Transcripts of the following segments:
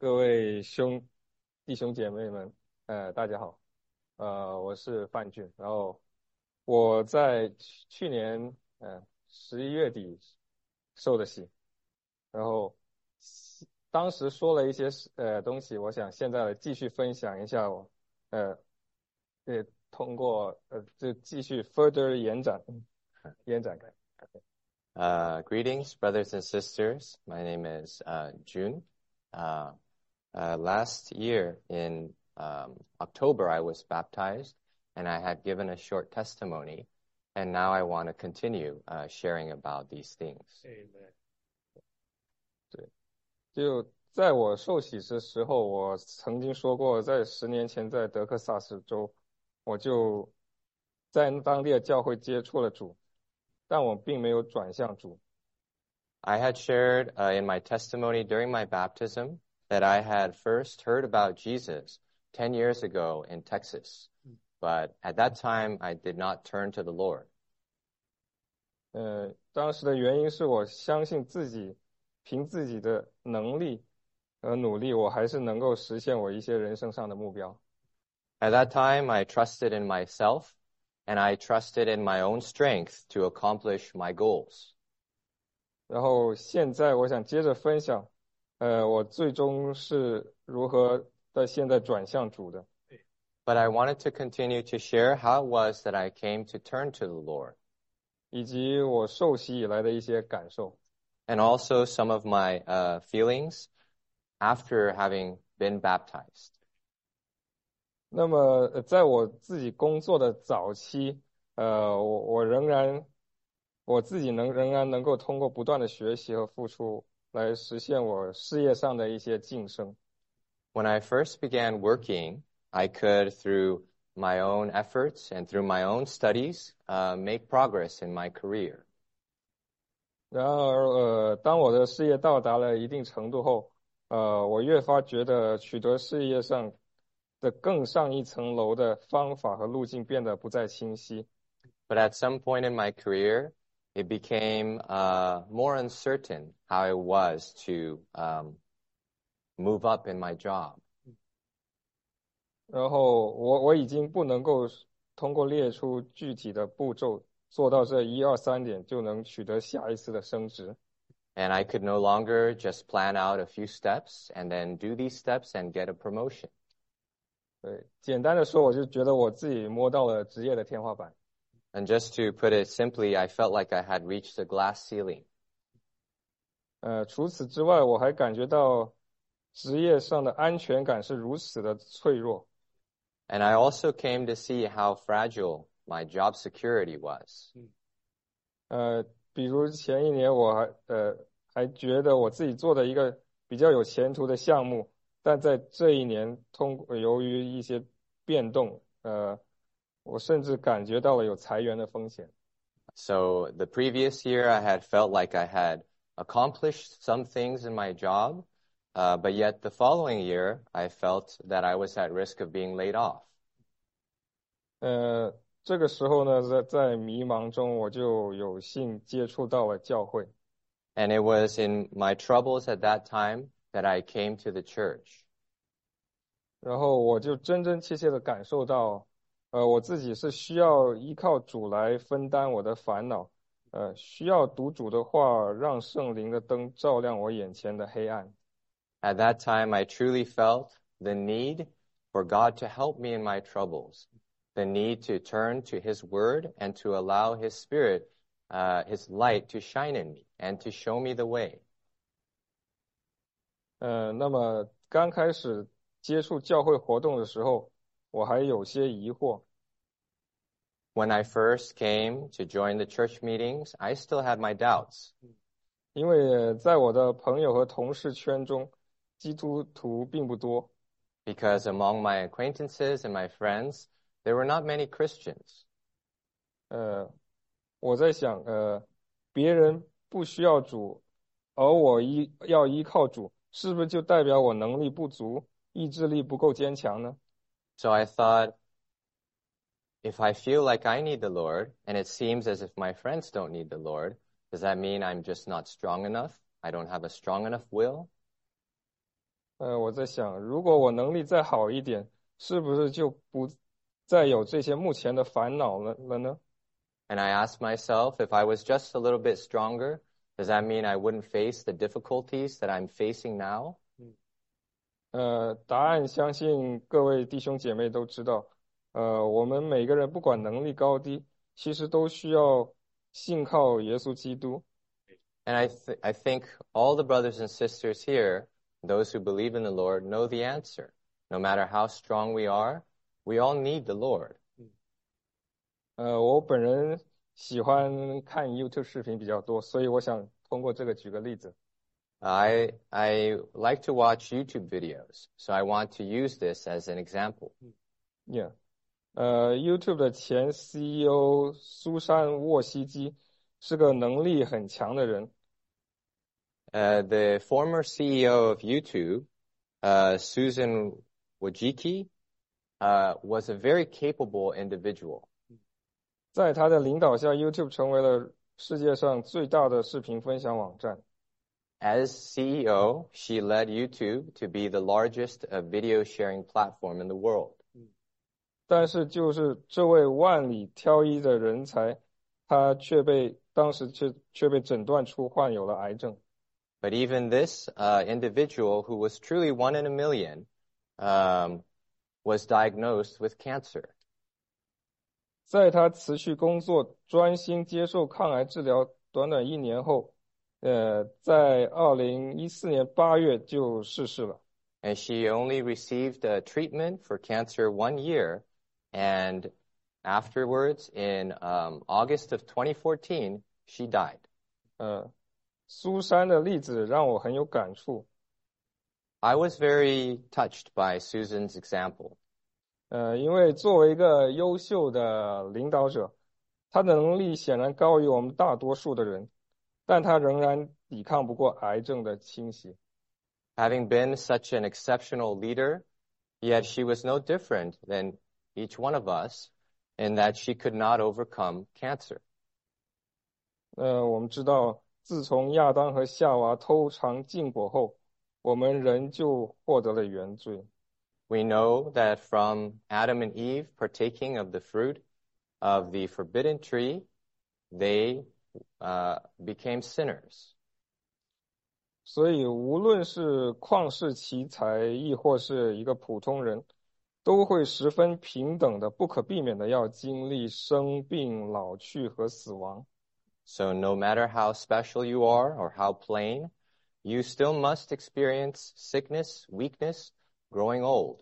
各位弟兄姐妹们，大家好，我是范俊，然后我在去年11月底受的洗，然后当时说了一些东西，我想现在继续分享一下我呃通过就继续 further 延展。 Greetings, brothers and sisters. My name is June. Last year in October, I was baptized, and I had given a short testimony, and now I want to continue sharing about these things. 对，就在我受洗的时候，我曾经说过，在10年前在德克萨斯州，我就在当地的教会接触了主，但我并没有转向主。 I had shared in my testimony during my baptism that I had first heard about Jesus 10 years ago in Texas, but at that time I did not turn to the Lord. 当时的原因是我相信凭自己的能力和努力，我还是能够实现我一些人生上的目标。 At that time, I trusted in myself, and I trusted in my own strength to accomplish my goals. 然后现在我想接着分享，我最终是如何的现在转向主的。 But I wanted to continue to share how it was that I came to turn to the Lord. 以及我受洗以来的一些感受。 And also some of my feelings after having been baptized. 那么在我自己工作的早期，我自己仍然能够通过不断的学习和付出来实现我事业上的一些晋升。 When I first began working, I could, through my own efforts and through my own studies, make progress in my career. 然而，当我的事业到达了一定程度后，我越发觉得取得事业上的更上一层楼的方法和路径变得不再清晰。 But at some point in my career, it became more uncertain how it was to move up in my job. 然后我已经不能够通过列出具体的步骤做到这1、2、3点就能取得下一次的升职。 And I could no longer just plan out a few steps and then do these steps and get a promotion. 对，简单的说，我就觉得我自己摸到了职业的天花板。 And just to put it simply, I felt like I had reached the glass ceiling. 除此之外，我还感觉到职业上的安全感是如此的脆弱。 And I also came to see how fragile my job security was. 比如前一年我还觉得我自己做的一个比较有前途的项目，但在这一年由于一些变动，我甚至感觉到了有裁员的风险。 So the previous year, I had felt like I had accomplished some things in my job, but yet the following year, I felt that I was at risk of being laid off. 这个时候呢，在迷茫中，我就有幸接触到了教会。 And it was in my troubles at that time that I came to the church. 然后我就真真切切的感受到，我自己是需要依靠主来分担我的烦恼，需要读主的话，让圣灵的灯照亮我眼前的黑暗。 At that time, I truly felt the need for God to help me in my troubles, the need to turn to His Word and to allow His Spirit, His light to shine in me and to show me the way. 那么刚开始接触教会活动的时候，我还有些疑惑。 When I first came to join the church meetings, I still had my doubts. 因为在我的朋友和同事圈中，基督徒并不多。 Because among my acquaintances and my friends, there were not many Christians. 我在想，别人不需要主，而我要依靠主，是不是就代表我能力不足，意志力不够坚强呢？ So I thought, if I feel like I need the Lord, and it seems as if my friends don't need the Lord, does that mean I'm just not strong enough? I don't have a strong enough will? 我在想，如果我能力再好一点，是不是就不再有这些目前的烦恼了呢？ And I asked myself, if I was just a little bit stronger, does that mean I wouldn't face the difficulties that I'm facing now? 答案相信各位弟兄姐妹都知道。我们每个人不管能力高低，其实都需要信靠耶稣基督。 And I think all the brothers and sisters here, those who believe in the Lord, know the answer. No matter how strong we are, we all need the Lord. 我本人喜欢看 YouTube 视频比较多，所以我想通过这个举个例子。 I like to watch YouTube videos, so I want to use this as an example. Yeah，YouTube 的前 CEO 苏珊沃西基是个能力很强的人。 The former CEO of YouTube, Susan Wojcicki, was a very capable individual. 在他的领导下，YouTube 成为了世界上最大的视频分享网站。 As CEO, she led YouTube to be the largest video sharing platform in the world. 但是就是这位万里挑一的人才，他当时却被诊断出患有了癌症。 But even this individual, who was truly one in a million, was diagnosed with cancer. 在他辞去工作，专心接受抗癌治疗，短短1年后，在2014年8月就逝世了。 And she only received treatment for cancer 1 year, and afterwards, in August of 2014, she died. 苏珊的例子让我很有感触。 I was very touched by Susan's example. 因为作为一个优秀的领导者，他的能力显然高于我们大多数的人，但他仍然抵抗不过癌症的侵袭。 Having been such an exceptional leader, yet she was no different than each one of us in that she could not overcome cancer. 我们知道，自从亚当和夏娃偷尝禁果后，我们人就获得了原罪。 We know that from Adam and Eve partaking of the fruit of the forbidden tree, they became sinners. 所以，无论是旷世奇才，亦或是一个普通人，都会十分平等的、不可避免的要经历生病、老去和死亡。 So no matter how special you are or how plain, you still must experience sickness, weakness, growing old.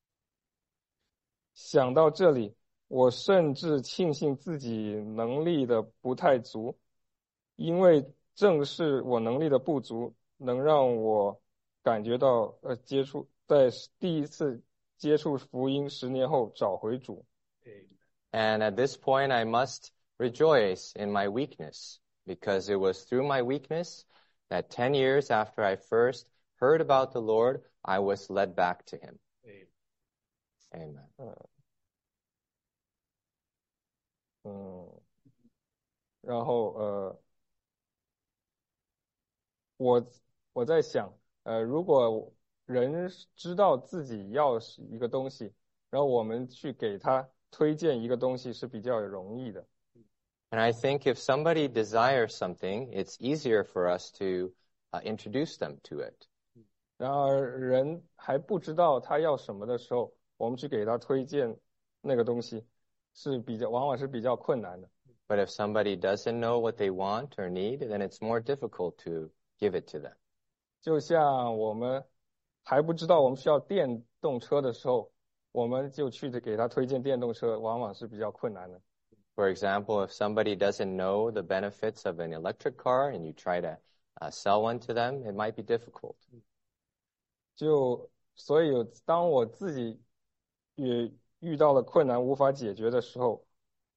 想到这里，我甚至庆幸自己能力的不太足，因为正是我能力的不足，能让我感觉到在第一次接触福音10年后找回主。 And at this point, I must rejoice in my weakness, because it was through my weakness that 10 years after I first heard about the Lord, I was led back to him. Amen. 然后我在想，如果人知道自己要一个东西，然后我们去给他推荐一个东西是比较容易的。 And I think if somebody desires something, it's easier for us to introduce them to it. 然而人还不知道他要什么的时候，我们去给他推荐那个东西，往往是比较困难的。 But if somebody doesn't know what they want or need, then it's more difficult to give it to them. 就像我们还不知道我们需要电动车的时候，我们就去给他推荐电动车，往往是比较困难的。 For example, if somebody doesn't know the benefits of an electric car and you try to sell one to them, it might be difficult. 所以当我自己也遇到了困难无法解决的时候，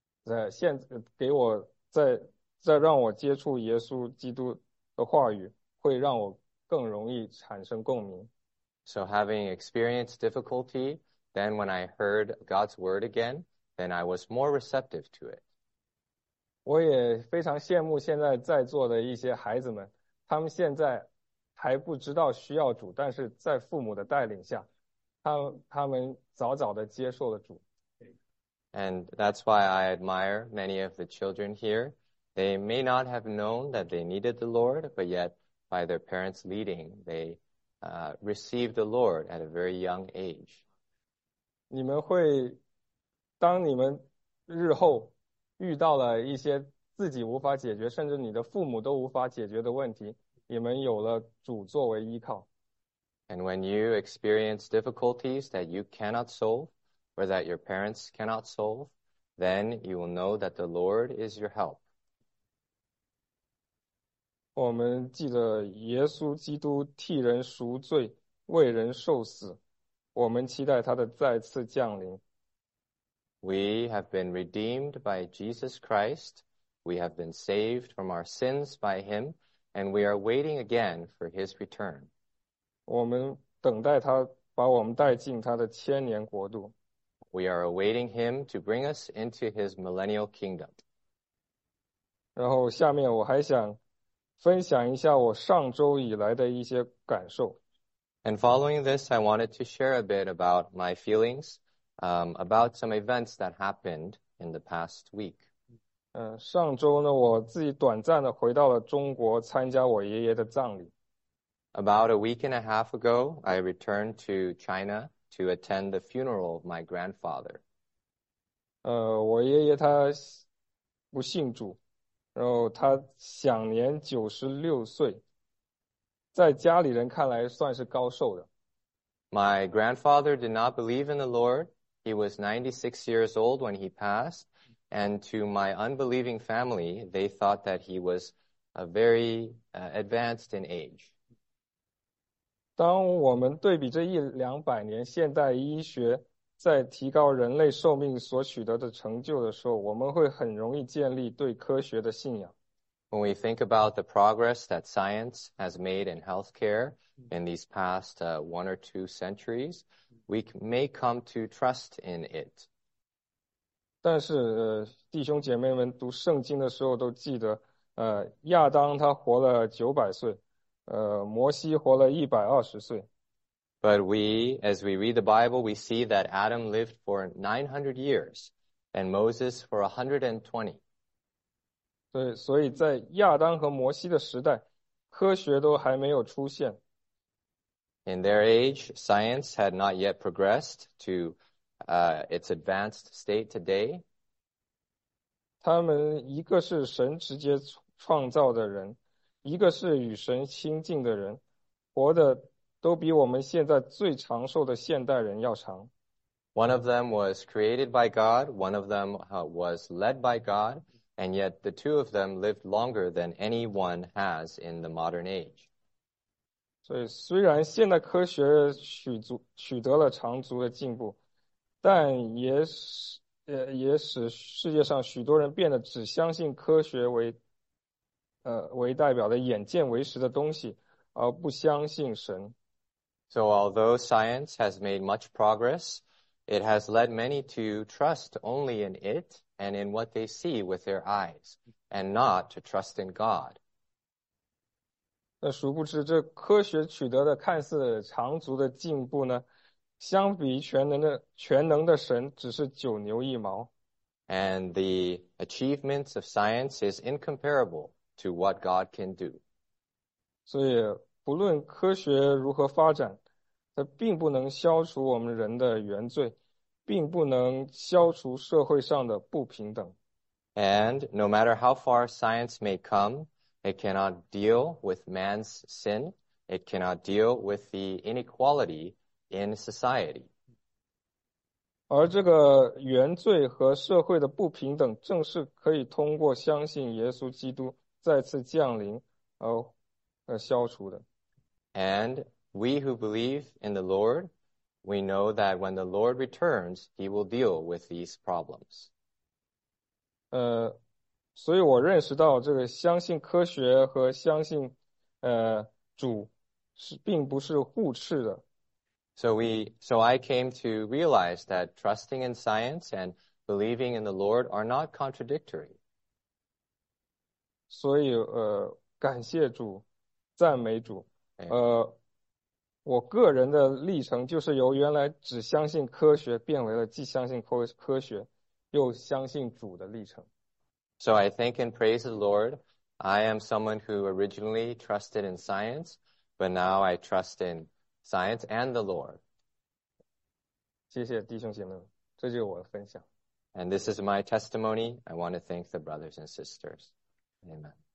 再让我接触耶稣基督的话语，会让我更容易产生共鸣。 So having experienced difficulty, then when I heard God's word again, then I was more receptive to it. 我也非常羡慕现在在座的一些孩子们，他们现在还不知道需要主，但是在父母的带领下，他们早早的接受了主。 And that's why I admire many of the children here. They may not have known that they needed the Lord, but yet by their parents' leading, they received the Lord at a very young age. 你们会，当你们日后遇到了一些自己无法解决，甚至你的父母都无法解决的问题，你们有了主作为依靠。 And when you experience difficulties that you cannot solve, or that your parents cannot solve, then you will know that the Lord is your help. 我们记得耶稣基督替人赎罪，为人受死，我们期待他的再次降临。 We have been redeemed by Jesus Christ. We have been saved from our sins by him, and we are waiting again for his return. 我们等待他把我们带进他的千年国度。 We are awaiting him to bring us into his millennial kingdom. 然后下面我还想分享一下我上周以来的一些感受。 And following this, I wanted to share a bit about my feelings about some events that happened in the past week. 上周呢，我自己短暂的回到了中国，参加我爷爷的葬礼。 About a week and a half ago, I returned to China to attend the funeral of my grandfather. 我爷爷他不信主，然后他享年96岁，在家里人看来算是高寿的。 My grandfather did not believe in the Lord. He was 96 years old when he passed, and to my unbelieving family, they thought that he was very advanced in age. 当我们对比这100-200年现代医学在提高人类寿命所取得的成就的时候，我们会很容易建立对科学的信仰。 When we think about the progress that science has made in healthcare in these past 1 or 2 centuries, we may come to trust in it. 但是弟兄姐妹们读圣经的时候都记得，亚当他活了900岁，摩西活了120岁。 But as we read the Bible, we see that Adam lived for 900 years and Moses for 120. 对，所以在亚当和摩西的时代，科学都还没有出现。 In their age, science had not yet progressed to its advanced state today. 他们一个是神直接创造的人，一个是与神亲近的人，活的都比我们现在最长寿的现代人要长。 One of them was created by God, one of them was led by God, and yet the two of them lived longer than anyone has in the modern age. 所以虽然现代科学取得了长足的进步，但也使世界上许多人变得只相信科学为代表的眼见为实的东西，而不相信神。 So although science has made much progress, it has led many to trust only in it and in what they see with their eyes, and not to trust in God. 那殊不知，这科学取得的看似长足的进步呢，相比全能的神，只是九牛一毛。 And the achievements of science is incomparable to what God can do. 所以，不论科学如何发展，它并不能消除我们人的原罪，并不能消除社会上的不平等。 And no matter how far science may come, it cannot deal with man's sin. It cannot deal with the inequality in society. 而这个原罪和社会的不平等，正是可以通过相信耶稣基督再次降临而消除的。 And we who believe in the Lord, we know that when the Lord returns, he will deal with these problems. 所以我认识到这个相信科学和相信主并不是互斥的。 So I came to realize that trusting in science and believing in the Lord are not contradictory. 所以感谢主，赞美主， 我个人的历程就是由原来只相信科学变为了既相信科学又相信主的历程。 So I think and praise the Lord. I am someone who originally trusted in science, but now I trust in science and the Lord. 谢谢弟兄姐妹们，这就是我的分享。 And this is my testimony. I want to thank the brothers and sisters. Amen.